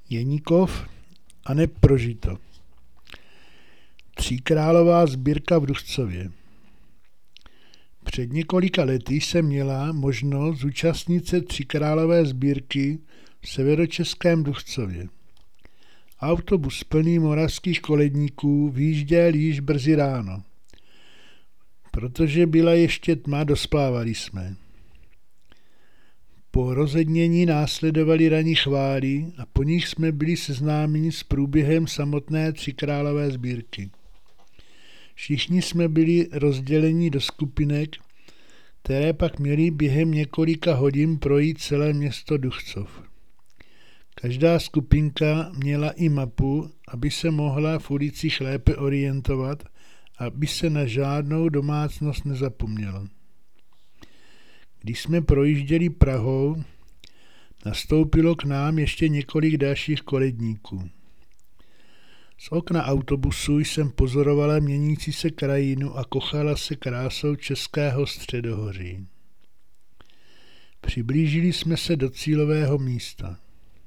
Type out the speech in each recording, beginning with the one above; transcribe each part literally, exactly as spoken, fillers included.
Jeníkov a neprožito. Tříkrálová sbírka v Duchcově. Před několika lety jsem měla možnost zúčastnit se tříkrálové sbírky v severočeském Duchcově. Autobus plný moravských koledníků vyjížděl již brzy ráno. Protože byla ještě tma, dospávali jsme. Po rozednění následovaly ranní chvály a po nich jsme byli seznámeni s průběhem samotné tříkrálové sbírky. Všichni jsme byli rozděleni do skupinek, které pak měly během několika hodin projít celé město Duchcov. Každá skupinka měla i mapu, aby se mohla v ulicích lépe orientovat, aby se na žádnou domácnost nezapomnělo. Když jsme projížděli Prahou, nastoupilo k nám ještě několik dalších koledníků. Z okna autobusu jsem pozorovala měnící se krajinu a kochala se krásou českého středohoří. Přiblížili jsme se do cílového místa.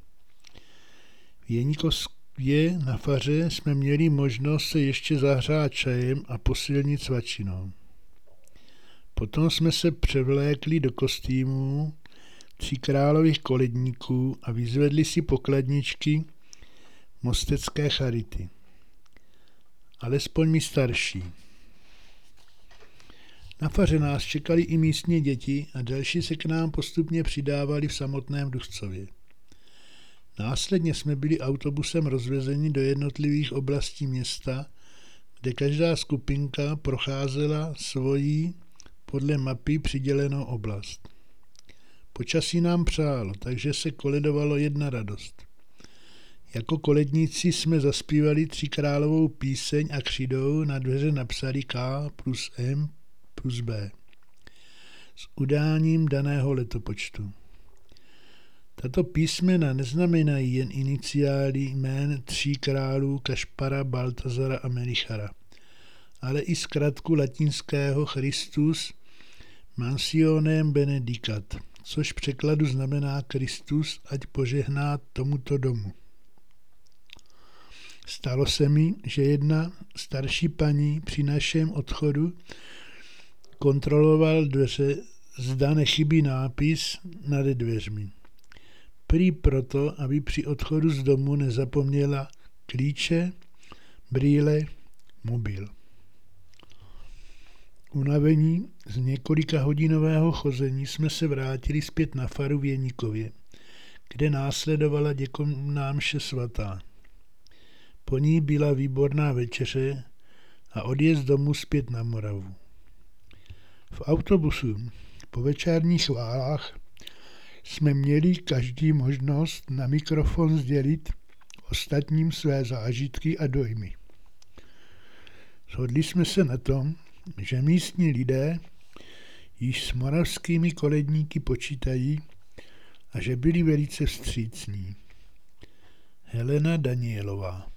V Jeníkově na faře jsme měli možnost se ještě zahřát čajem a posilnit svačinou. Potom jsme se převlékli do kostýmů tříkrálových koledníků a vyzvedli si pokladničky mostecké charity. Alespoň my starší. Na faře nás čekali i místní děti a další se k nám postupně přidávali v samotném Duchcově. Následně jsme byli autobusem rozvezeni do jednotlivých oblastí města, kde každá skupinka procházela svojí podle mapy přidělenou oblast. Počasí nám přálo, takže se koledovalo jedna radost. Jako koledníci jsme zaspívali tříkrálovou píseň a křidou na dveře napsali K plus M plus B s udáním daného letopočtu. Tato písmena neznamenají jen iniciály jmén tří králů Kašpara, Baltazara a Melichara, ale i zkratku latinského Christus mansionem benedicat, což v překladu znamená Kristus, ať požehná tomuto domu. Stalo se mi, že jedna starší paní při našem odchodu kontroloval dveře, zda nechybí nápis nad dveřmi. Prý proto, aby při odchodu z domu nezapomněla klíče, brýle, mobil. Unavení z několika hodinového chození jsme se vrátili zpět na faru v Jeníkově, kde následovala děkovná mše svatá. Po ní byla výborná večeře a odjezd domů zpět na Moravu. V autobusu po večerních chválách jsme měli každý možnost na mikrofon sdělit ostatním své zážitky a dojmy. Shodli jsme se na tom, že místní lidé již s moravskými koledníky počítají a že byli velice vstřícní. Helena Danielová.